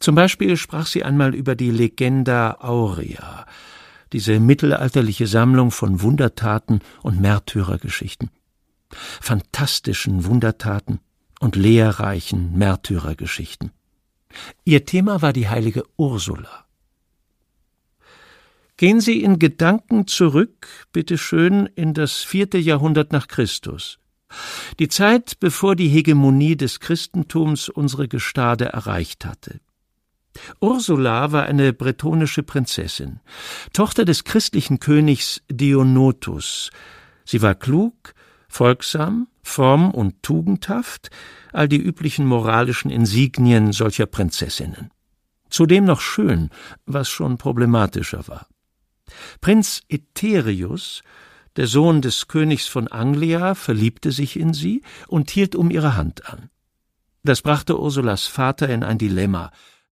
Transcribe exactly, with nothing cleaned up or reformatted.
Zum Beispiel sprach sie einmal über die Legenda Aurea, diese mittelalterliche Sammlung von Wundertaten und Märtyrergeschichten. Fantastischen Wundertaten und lehrreichen Märtyrergeschichten. Ihr Thema war die heilige Ursula. Gehen Sie in Gedanken zurück, bitteschön, in das vierte Jahrhundert nach Christus. Die Zeit, bevor die Hegemonie des Christentums unsere Gestade erreicht hatte. Ursula war eine bretonische Prinzessin, Tochter des christlichen Königs Dionotus. Sie war klug, folgsam, fromm und tugendhaft, all die üblichen moralischen Insignien solcher Prinzessinnen. Zudem noch schön, was schon problematischer war. Prinz Eterius, der Sohn des Königs von Anglia, verliebte sich in sie und hielt um ihre Hand an. Das brachte Ursulas Vater in ein Dilemma.